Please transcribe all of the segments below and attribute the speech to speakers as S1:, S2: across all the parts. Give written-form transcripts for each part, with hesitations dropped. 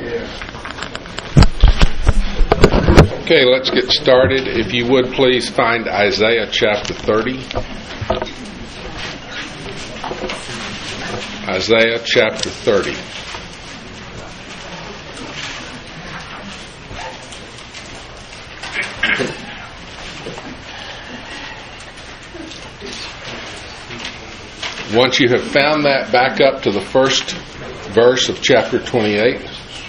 S1: Okay, let's get started. If you would please find Isaiah chapter 30. Isaiah chapter 30. Once you have found that, back up to the first verse of chapter 28.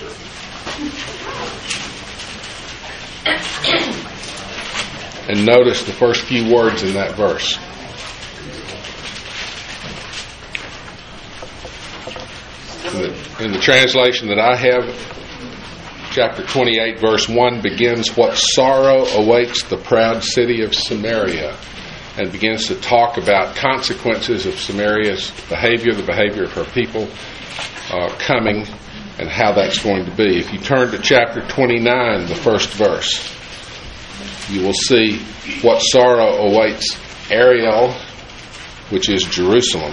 S1: And notice the first few words in that verse. In the translation that I have, chapter 28, verse 1 begins, "What sorrow awaits the proud city of Samaria," and begins to talk about consequences of Samaria's behavior, the behavior of her people coming, and how that's going to be. If you turn to chapter 29, the first verse, you will see what sorrow awaits Ariel, which is Jerusalem.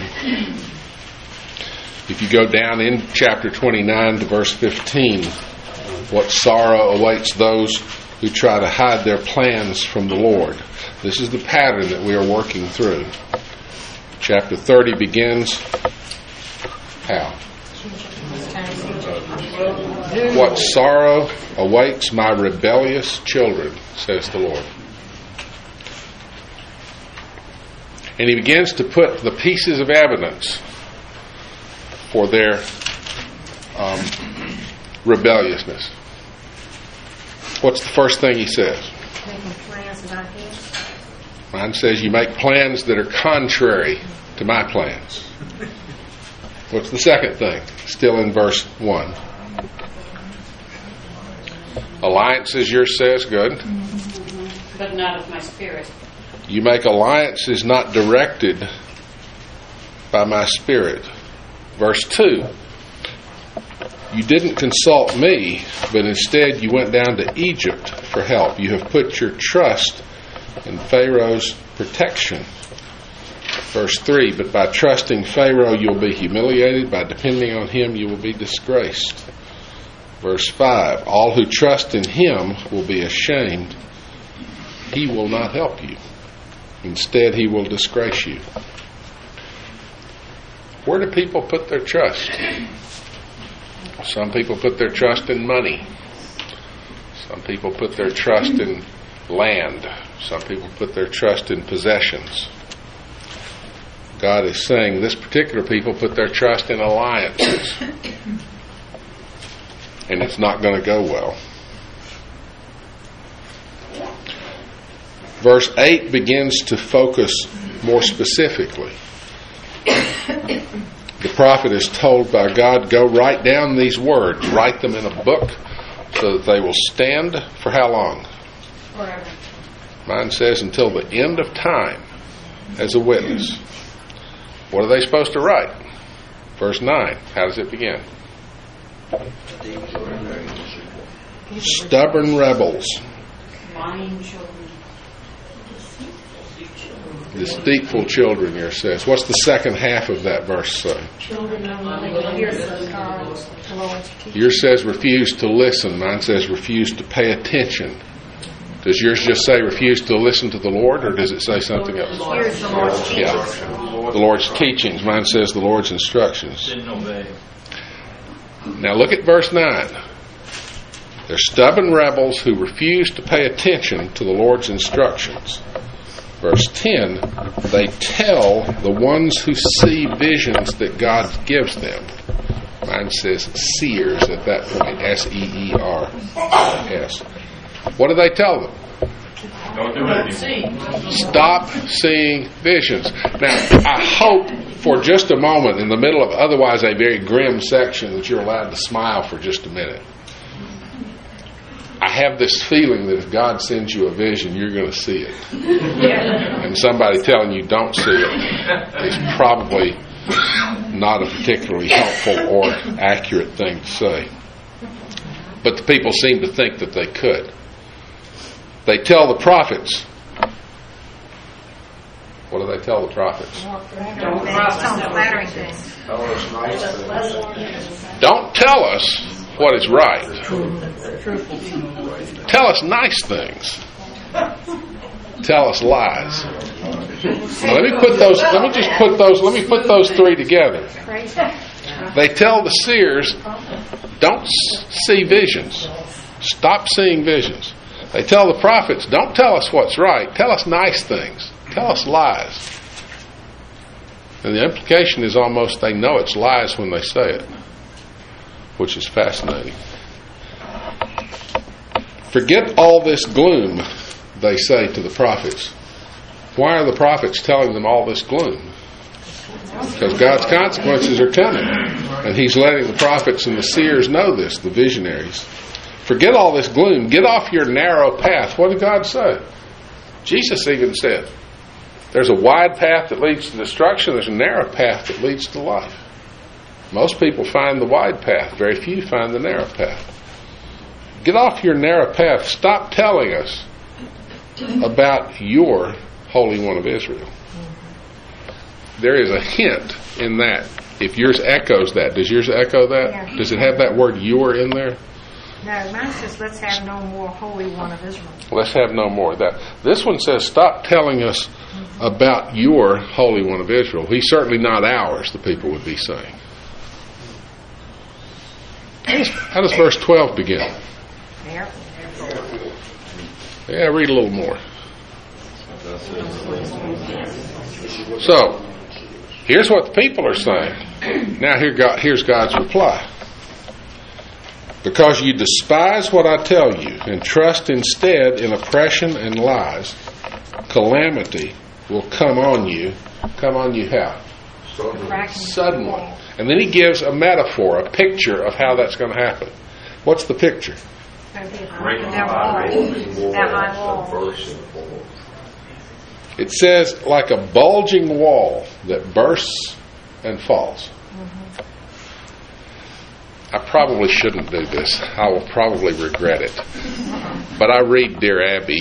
S1: If you go down in chapter 29 to verse 15, what sorrow awaits those who try to hide their plans from the Lord. This is the pattern that we are working through. Chapter 30 begins how? What sorrow awaits my rebellious children, says the Lord. And he begins to put the pieces of evidence for their rebelliousness. What's the first thing he says?
S2: Making plans about him.
S1: Mine says you make plans that are contrary to my plans. What's the second thing? Still in verse 1. Alliances, yours says, good.
S3: But not of my spirit.
S1: You make alliances not directed by my spirit. Verse 2. You didn't consult me, but instead you went down to Egypt for help. You have put your trust in Pharaoh's protection. Verse 3. But by trusting Pharaoh you'll be humiliated. By depending on him you will be disgraced. Verse 5. All who trust in him will be ashamed. He will not help you. Instead he will disgrace you. Where do people put their trust? Some people put their trust in money. Some people put their trust in land. Some people put their trust in possessions. God is saying this particular people put their trust in alliances. And it's not going to go well. Verse 8 begins to focus more specifically. The prophet is told by God, go write down these words, write them in a book so that they will stand for how long?
S3: Forever.
S1: Mine says until the end of time as a witness. What are they supposed to write? Verse 9, how does it begin? Stubborn rebels.
S3: Lying children.
S1: Deceitful children, yours says. What's the second half of that verse say?
S2: Children of
S1: Yours says refuse to listen. Mine says refuse to pay attention. Does yours just say refuse to listen to the Lord, or does it say something else?
S2: Here's the Lord's teachings.
S1: Yeah. The Lord's teachings. Mine says the Lord's instructions.
S4: Didn't obey.
S1: Now look at verse 9. They're stubborn rebels who refuse to pay attention to the Lord's instructions. Verse 10, they tell the ones who see visions that God gives them. Mine says seers at that point, S-E-E-R-S. What do they tell them?
S4: Don't do it anymore.
S1: Stop seeing visions. Now, I hope for just a moment, in the middle of otherwise a very grim section, that you're allowed to smile for just a minute. I have this feeling that if God sends you a vision, you're going to see it. And somebody telling you don't see it is probably not a particularly helpful or accurate thing to say. But the people seem to think that they could. They tell the prophets. What do they tell the prophets?
S2: Don't flattering things.
S1: Don't tell us what is right. Tell us nice things. Tell us lies. Now, let me put those three together. They tell the seers, don't see visions. Stop seeing visions. They tell the prophets, don't tell us what's right. Tell us nice things. Tell us lies. And the implication is almost they know it's lies when they say it, which is fascinating. Forget all this gloom, they say to the prophets. Why are the prophets telling them all this gloom? Because God's consequences are coming. And He's letting the prophets and the seers know this, the visionaries. Forget all this gloom. Get off your narrow path. What did God say? Jesus even said, there's a wide path that leads to destruction. There's a narrow path that leads to life. Most people find the wide path. Very few find the narrow path. Get off your narrow path. Stop telling us about your Holy One of Israel. There is a hint in that. If yours echoes that, does yours echo that?
S2: Yeah.
S1: Does it have that word "your" in there?
S2: No, mine says, let's have no more Holy One of Israel.
S1: Let's have no more of that. This one says, stop telling us about your Holy One of Israel. He's certainly not ours, the people would be saying. How does verse 12 begin?
S2: There.
S1: Yeah, read a little more. So, here's what the people are saying. Now here's God's reply. Because you despise what I tell you and trust instead in oppression and lies, calamity will come on you. Come on you how? Suddenly. And then he gives a metaphor, a picture of how that's going to happen. What's the picture? It says, like a bulging wall that bursts and falls. I probably shouldn't do this. I will probably regret it. But I read Dear Abby.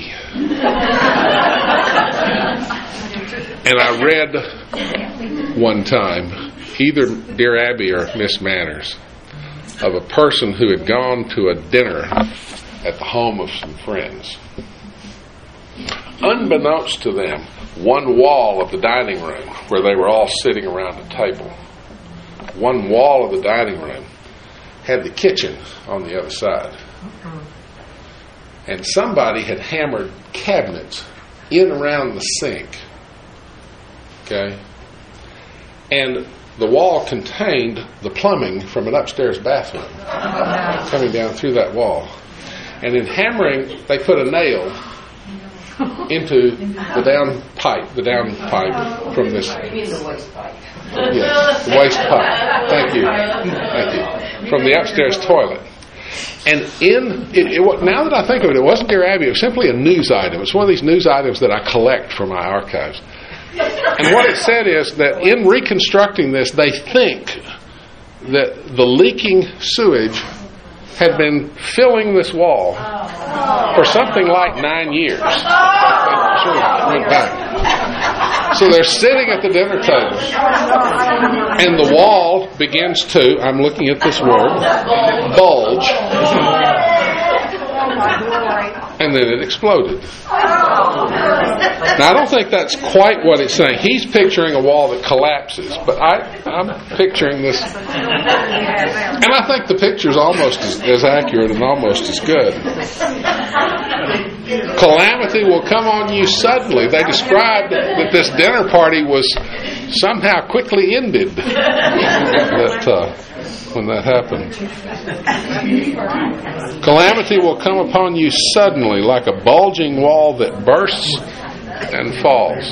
S1: And I read one time, either Dear Abby or Miss Manners, of a person who had gone to a dinner at the home of some friends. Unbeknownst to them, one wall of the dining room, where they were all sitting around a table, one wall of the dining room had the kitchen on the other side. And somebody had hammered cabinets in around the sink. Okay? And the wall contained the plumbing from an upstairs bathroom coming down through that wall. And in hammering, they put a nail into the down pipe from this. Yes, the waste pipe. Thank you. From the upstairs toilet. And now that I think of it, it wasn't Dear Abby. It was simply a news item. It's one of these news items that I collect from my archives. And what it said is that in reconstructing this, they think that the leaking sewage had been filling this wall for something like 9 years. Sort of went back. So they're sitting at the dinner table, and the wall begins to, I'm looking at this word, bulge, and then it exploded. Now, I don't think that's quite what it's saying. He's picturing a wall that collapses, but I'm picturing this. And I think the picture's almost as accurate and almost as good. Calamity will come on you suddenly. They described that this dinner party was somehow quickly ended when that happened. Calamity will come upon you suddenly like a bulging wall that bursts and falls.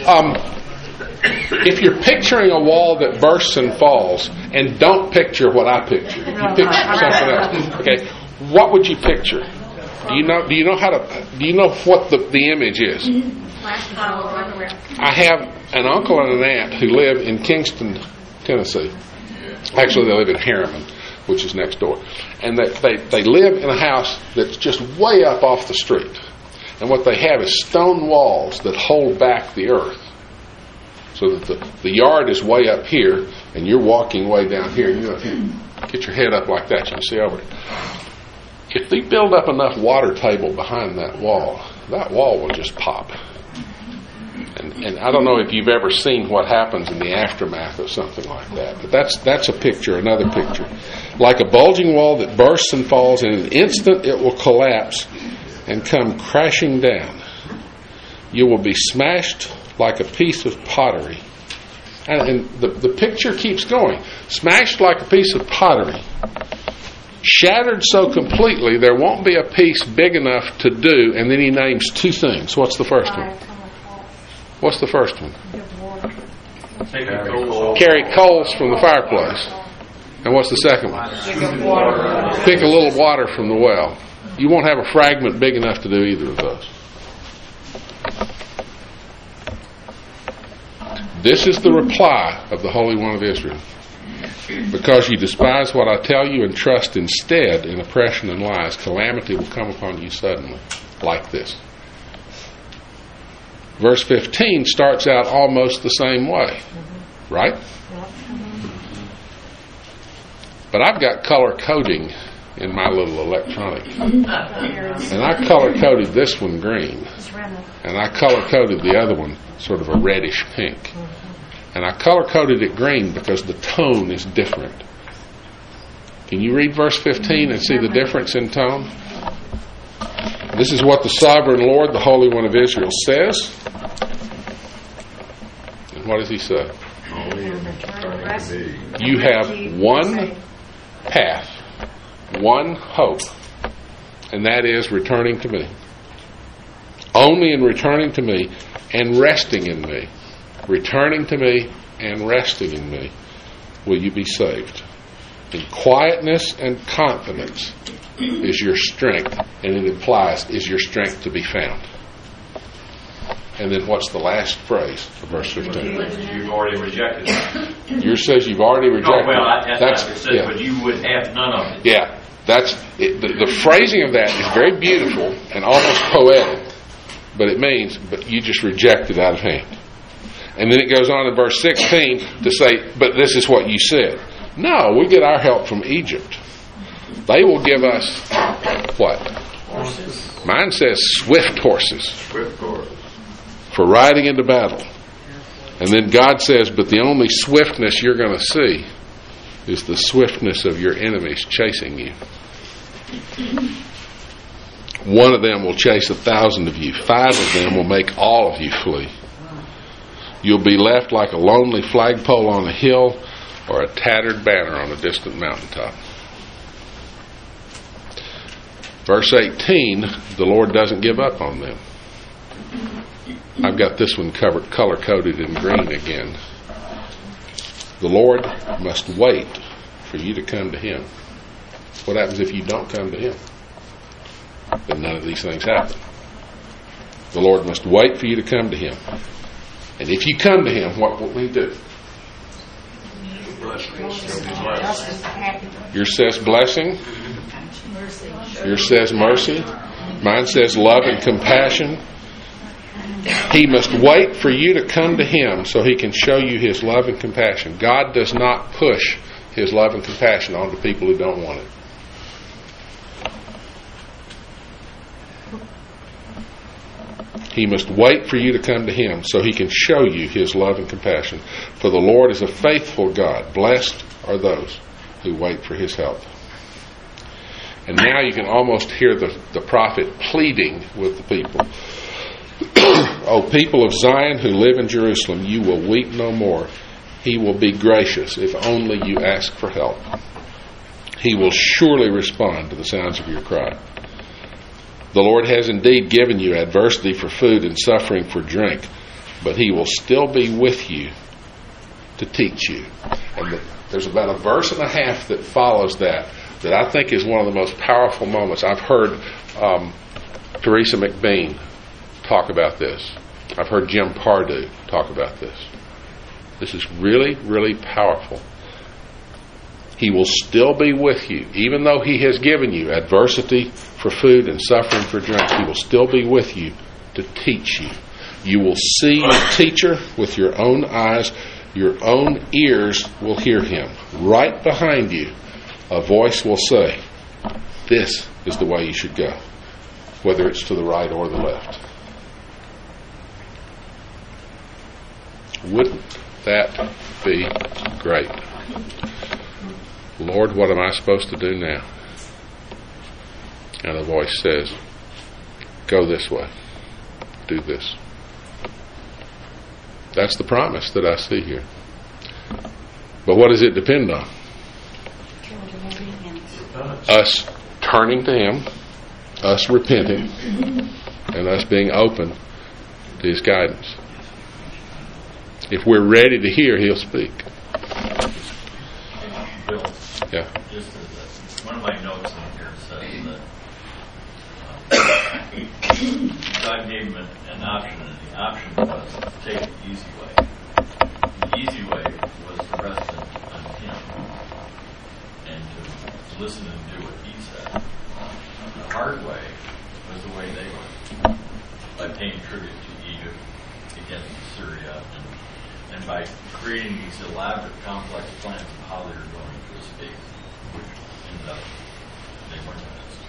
S1: If you're picturing a wall that bursts and falls, and don't picture what I picture, if you picture something else, okay, what would you picture? Do you know what the image is? I have an uncle and an aunt who live in Kingston, Tennessee. Actually, they live in Harriman, which is next door. And they live in a house that's just way up off the street. And what they have is stone walls that hold back the earth. So that the yard is way up here, and you're walking way down here, and you're up here. Get your head up like that. You can see over it. If they build up enough water table behind that wall will just pop. And I don't know if you've ever seen what happens in the aftermath of something like that. But that's a picture, another picture. Like a bulging wall that bursts and falls, in an instant it will collapse and come crashing down. You will be smashed like a piece of pottery. And the picture keeps going. Smashed like a piece of pottery. Shattered so completely there won't be a piece big enough to do. And then he names two things. What's the first one? What's the first one? Carry coals from the fireplace. And what's the second one? Pick a little water from the well. You won't have a fragment big enough to do either of those. This is the reply of the Holy One of Israel. Because you despise what I tell you and trust instead in oppression and lies, calamity will come upon you suddenly, like this. Verse 15 starts out almost the same way, right? But I've got color coding in my little electronic. And I color coded this one green. And I color coded the other one sort of a reddish pink. And I color coded it green because the tone is different. Can you read verse 15 and see the difference in tone? This is what the sovereign Lord, the Holy One of Israel, says. And what does he say? You have one path, one hope, and that is returning to me. Only in returning to me and resting in me, returning to me and resting in me, will you be saved. In quietness and confidence is your strength, and it implies, is your strength to be found. And then what's the last phrase of verse 15?
S4: You've already rejected it.
S1: Yours says you've already rejected
S4: Oh, well,
S1: it.
S4: that's what it says, but you would have none of it.
S1: Yeah, that's it. The phrasing of that is very beautiful and almost poetic, but it means, but you just reject it out of hand. And then it goes on in verse 16 to say, but this is what you said. No, we get our help from Egypt. They will give us what? Horses. Mine says swift horses.
S4: Swift horses.
S1: For riding into battle. And then God says, but the only swiftness you're going to see is the swiftness of your enemies chasing you. One of them will chase 1,000 of you. 5 of them will make all of you flee. You'll be left like a lonely flagpole on a hill or a tattered banner on a distant mountaintop. Verse 18, the Lord doesn't give up on them. I've got this one color-coded in green again. The Lord must wait for you to come to Him. What happens if you don't come to Him? Then none of these things happen. The Lord must wait for you to come to Him. And if you come to Him, what will He do? Yours says blessing. Yours says mercy. Mine says love and compassion. He must wait for you to come to Him so He can show you His love and compassion. God does not push His love and compassion onto people who don't want it. He must wait for you to come to Him so He can show you His love and compassion. For the Lord is a faithful God. Blessed are those who wait for His help. And now you can almost hear the prophet pleading with the people. O people of Zion who live in Jerusalem, you will weep no more. He will be gracious if only you ask for help. He will surely respond to the sounds of your cry. The Lord has indeed given you adversity for food and suffering for drink, but He will still be with you to teach you. And there's about a verse and a half that follows that I think is one of the most powerful moments. I've heard Teresa McBean talk about this. I've heard Jim Pardue talk about this. This is really, really powerful. He will still be with you. Even though He has given you adversity for food and suffering for drink, He will still be with you to teach you. You will see your teacher with your own eyes. Your own ears will hear Him. Right behind you a voice will say, this is the way you should go, whether it's to the right or the left. Wouldn't that be great? Lord, what am I supposed to do now? And the voice says, go this way. Do this. That's the promise that I see here. But what does it depend on? Us turning to Him, us repenting, and us being open to His guidance. If we're ready to hear, He'll speak.
S4: Bill,
S1: Yeah.
S4: just one of my notes in here says that God gave him an option, and the option was to take the easy way. The easy way was to rest on Him and to listen and do what He said. The hard way was the way they went, by paying tribute to Egypt, against Syria, and by creating these elaborate, complex plans of how they were going to escape, which ended up they weren't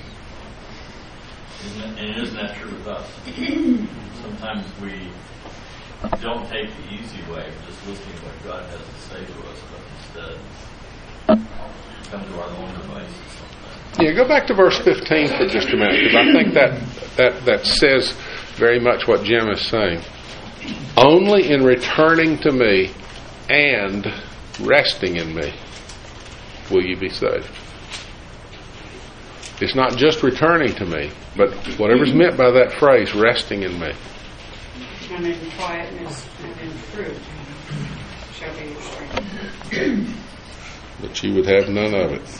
S4: going to escape. Isn't that true with us? Sometimes we don't take the easy way, just listening to what God has to say to us, but instead come to our own devices sometimes.
S1: Yeah, go back to verse 15 for just a minute, because I think that says very much what Jim is saying. Only in returning to me and resting in me will you be saved. It's not just returning to me, but whatever's meant by that phrase, resting in me.
S3: And in quietness and in fruit shall be your strength.
S1: But you would have none of it.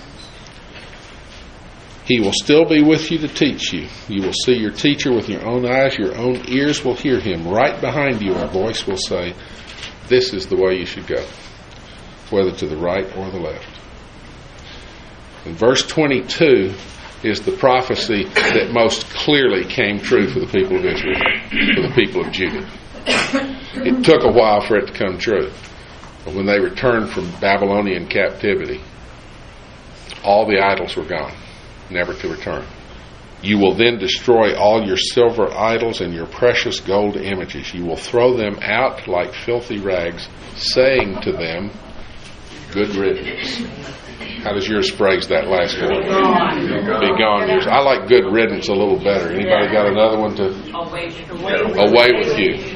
S1: He will still be with you to teach you. You will see your teacher with your own eyes. Your own ears will hear him. Right behind you, a voice will say, this is the way you should go, whether to the right or the left. And verse 22 is the prophecy that most clearly came true for the people of Israel, for the people of Judah. It took a while for it to come true. But when they returned from Babylonian captivity, all the idols were gone, never to return. You will then destroy all your silver idols and your precious gold images. You will throw them out like filthy rags, saying to them, good riddance. How does yours phrase that last one? Be gone. Yours. I like good riddance a little better. Anybody got another one to? Away with you.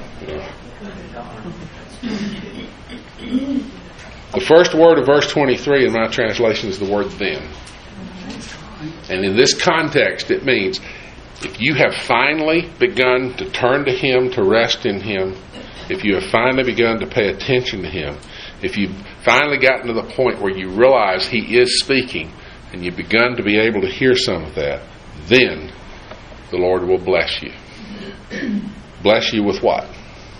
S1: The first word of verse 23 in my translation is the word then. And in this context, it means if you have finally begun to turn to Him, to rest in Him, if you have finally begun to pay attention to Him, if you've finally gotten to the point where you realize He is speaking and you've begun to be able to hear some of that, then the Lord will bless you. Bless you with what?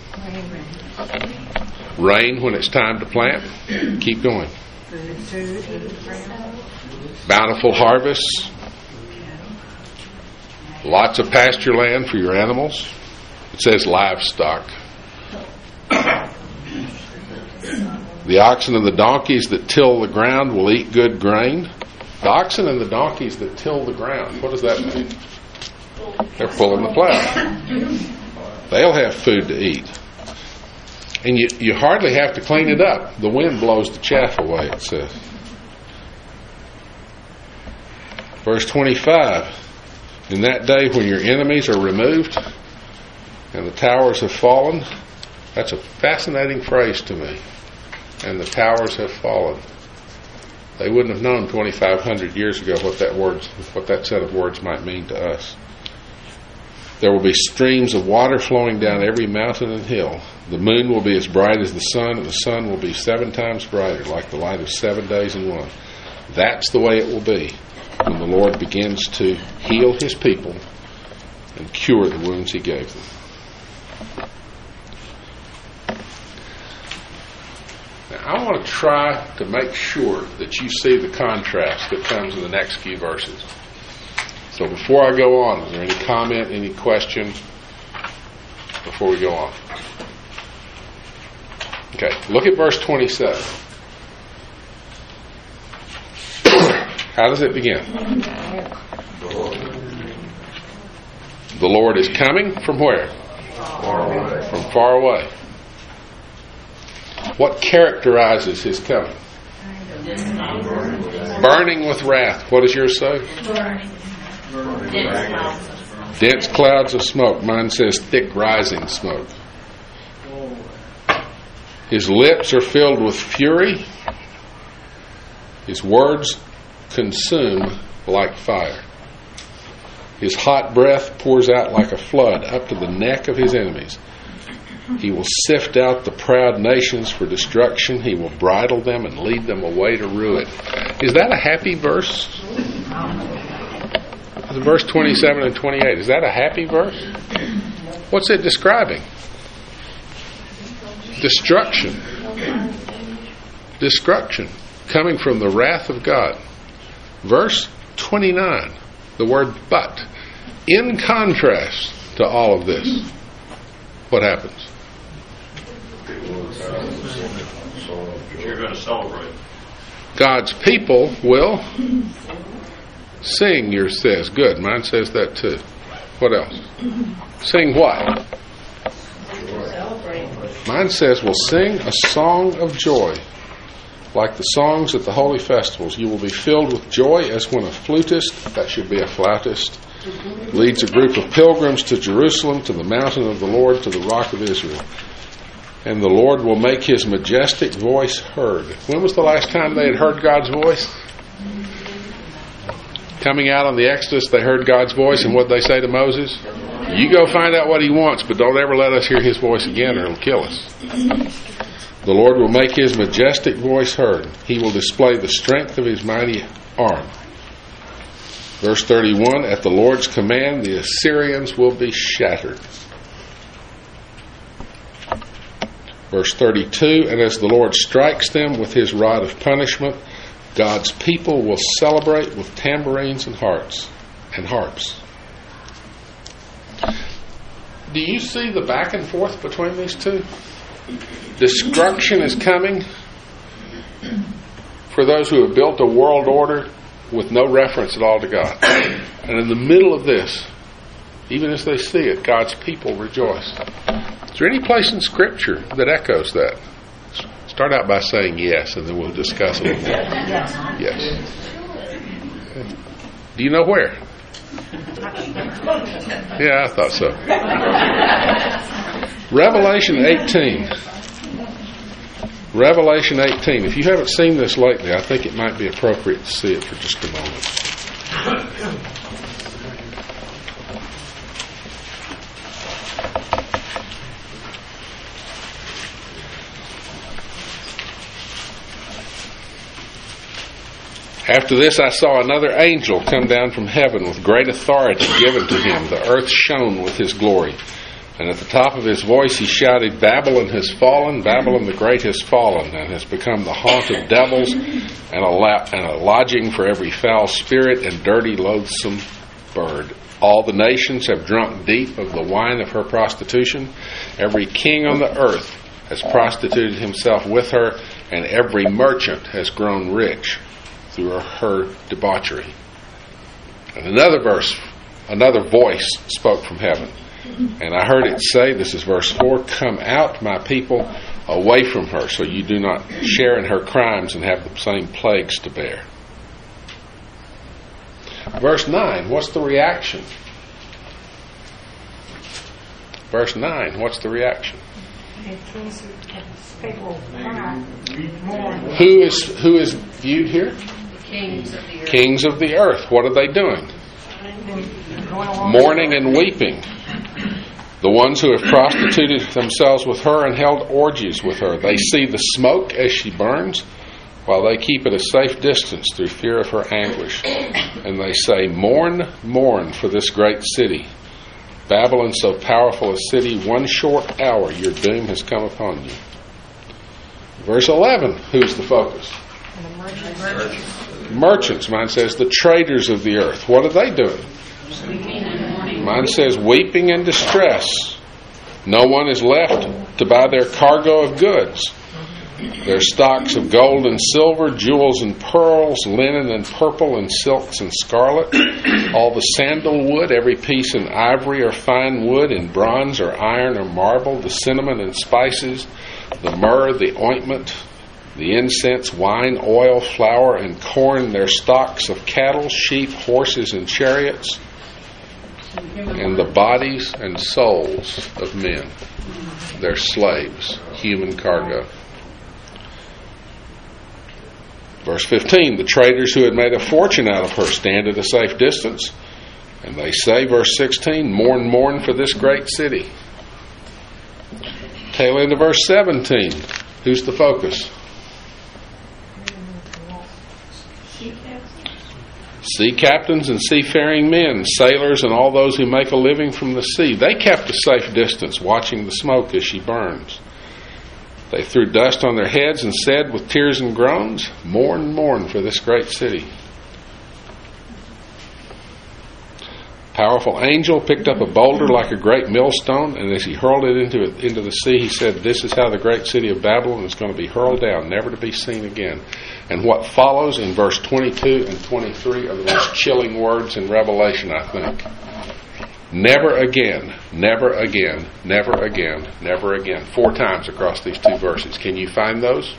S1: Rain when it's time to plant. Keep going. Bountiful harvests. Lots of pasture land for your animals. It says livestock. The oxen and the donkeys that till the ground will eat good grain. The oxen and the donkeys that till the ground, what does that mean? They're pulling the plow. They'll have food to eat. And you hardly have to clean it up. The wind blows the chaff away, it says. Verse 25. In that day when your enemies are removed and the towers have fallen. That's a fascinating phrase to me. And the towers have fallen. They wouldn't have known 2,500 years ago what that set of words might mean to us. There will be streams of water flowing down every mountain and hill. The moon will be as bright as the sun, and the sun will be 7 times brighter, like the light of 7 days in one. That's the way it will be when the Lord begins to heal His people and cure the wounds He gave them. Now, I want to try to make sure that you see the contrast that comes in the next few verses. So before I go on, is there any comment, any question before we go on? Okay, look at verse 27. How does it begin? The Lord is coming from where? From far away. What characterizes His coming? Burning with wrath. What does yours say? Dense clouds of smoke. Mine says thick rising smoke. His lips are filled with fury. His words consume like fire. His hot breath pours out like a flood up to the neck of his enemies. He will sift out the proud nations for destruction. He will bridle them and lead them away to ruin. Is that a happy verse? Verse 27 and 28. Is that a happy verse? What's it describing? Destruction. Destruction. Coming from the wrath of God. Verse 29. The word but. In contrast to all of this, what happens?
S4: You're going to celebrate.
S1: God's people will sing, yours says. Good, mine says that too. What else? Sing what? Mine says we'll sing a song of joy. Like the songs at the holy festivals, you will be filled with joy as when a flutist, that should be a flautist, leads a group of pilgrims to Jerusalem, to the mountain of the Lord, to the rock of Israel. And the Lord will make His majestic voice heard. When was the last time they had heard God's voice? Coming out on the Exodus, they heard God's voice, and what did they say to Moses? You go find out what He wants, but don't ever let us hear His voice again or He'll kill us. The Lord will make His majestic voice heard. He will display the strength of His mighty arm. Verse 31, at the Lord's command, the Assyrians will be shattered. Verse 32, and as the Lord strikes them with His rod of punishment, God's people will celebrate with tambourines and harps. Do you see the back and forth between these two? Destruction is coming for those who have built a world order with no reference at all to God. And in the middle of this, even as they see it, God's people rejoice. Is there any place in Scripture that echoes that? Start out by saying yes, and then we'll discuss it. Yes. Do you know where? Yeah, I thought so. Revelation 18. Revelation 18. If you haven't seen this lately, I think it might be appropriate to see it for just a moment. After this I saw another angel come down from heaven with great authority given to him. The earth shone with his glory. And at the top of his voice he shouted, Babylon has fallen, Babylon the Great has fallen, and has become the haunt of devils and a lodging for every foul spirit and dirty, loathsome bird. All the nations have drunk deep of the wine of her prostitution. Every king on the earth has prostituted himself with her, and every merchant has grown rich through her debauchery. And another voice spoke from heaven. And I heard it say, this is verse 4, come out, my people, away from her, so you do not share in her crimes and have the same plagues to bear. Verse 9, what's the reaction? Verse 9, what's the reaction? Who is viewed here? Kings of the earth. What are they doing? Mourning and weeping. The ones who have prostituted themselves with her and held orgies with her. They see the smoke as she burns, while they keep at a safe distance through fear of her anguish. And they say, mourn, mourn for this great city. Babylon, so powerful a city, 1 short hour your doom has come upon you. Verse 11, who's the focus? Merchants. Mine says the traders of the earth. What are they doing? Mine says weeping and distress. No one is left to buy their cargo of goods. Their stocks of gold and silver, jewels and pearls, linen and purple and silks and scarlet, all the sandalwood, every piece in ivory or fine wood, in bronze or iron or marble, the cinnamon and spices, the myrrh, the ointment, the incense, wine, oil, flour, and corn, their stocks of cattle, sheep, horses, and chariots, and the bodies and souls of men, their slaves, human cargo. Verse 15, the traders who had made a fortune out of her stand at a safe distance, and they say, verse 16, mourn, mourn for this great city. Tail end of verse 17, who's the focus? Sea captains and seafaring men, sailors, and all those who make a living from the sea. They kept a safe distance, watching the smoke as she burns. They threw dust on their heads and said with tears and groans, mourn, mourn for this great city. Powerful angel picked up a boulder like a great millstone, and as he hurled it into the sea, he said, this is how the great city of Babylon is going to be hurled down, never to be seen again. And what follows in verse 22 and 23 are the most chilling words in Revelation, I think. Never again, never again, never again, never again. 4 times across these 2 verses. Can you find those?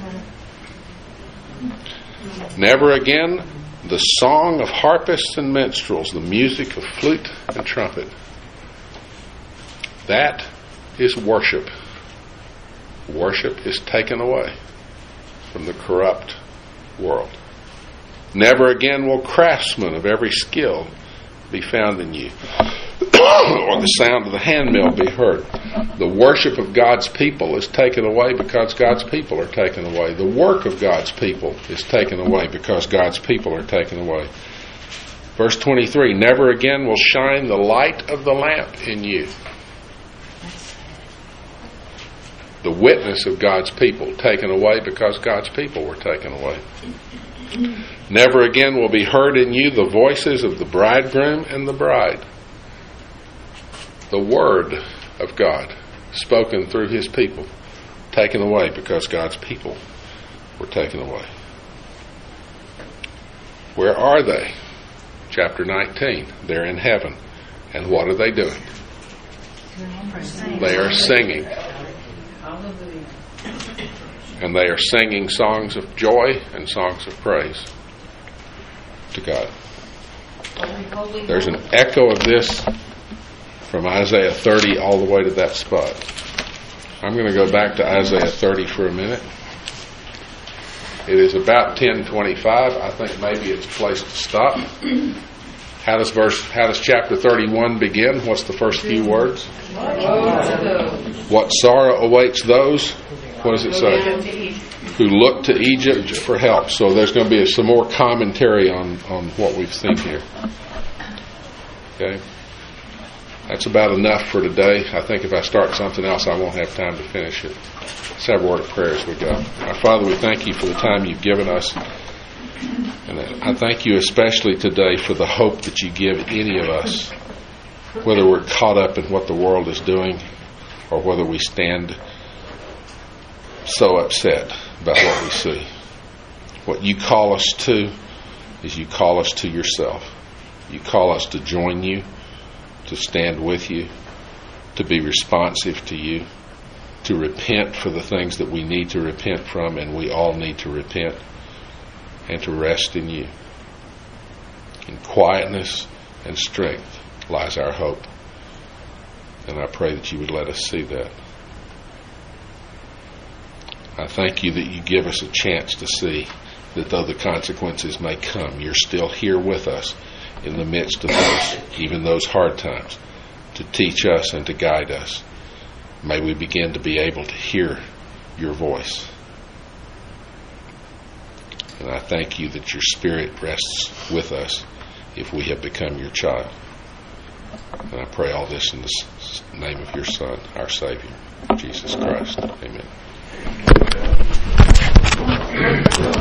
S1: Never again, the song of harpists and minstrels, the music of flute and trumpet. That is worship. Worship is taken away from the corrupt world. Never again will craftsmen of every skill be found in you, or the sound of the handmill be heard. The worship of God's people is taken away because God's people are taken away. The work of God's people is taken away because God's people are taken away. Verse 23, never again will shine the light of the lamp in you. The witness of God's people taken away because God's people were taken away. Never again will be heard in you the voices of the bridegroom and the bride. The word of God spoken through his people taken away because God's people were taken away. Where are they? Chapter 19. They're in heaven. And what are they doing? They are singing. And they are singing songs of joy and songs of praise to God. There's an echo of this from Isaiah 30 all the way to that spot. I'm going to go back to Isaiah 30 for a minute. It is about 10:25. I think maybe it's a place to stop. How does chapter 31 begin? What's the first few words? What sorrow awaits those? What does it say? Who look to Egypt for help. So there's going to be some more commentary on what we've seen here. Okay? That's about enough for today. I think if I start something else, I won't have time to finish it. Let's have a word of prayer as we go. Our Father, we thank you for the time you've given us. And I thank you especially today for the hope that you give any of us, whether we're caught up in what the world is doing or whether we stand so upset about what we see. What you call us to is you call us to yourself. You call us to join you, to stand with you, to be responsive to you, to repent for the things that we need to repent from, and we all need to repent, and to rest in you. In quietness and strength lies our hope. And I pray that you would let us see that. I thank you that you give us a chance to see that though the consequences may come, you're still here with us in the midst of those, even those hard times, to teach us and to guide us. May we begin to be able to hear your voice. And I thank you that your Spirit rests with us if we have become your child. And I pray all this in the name of your Son, our Savior, Jesus Christ. Amen.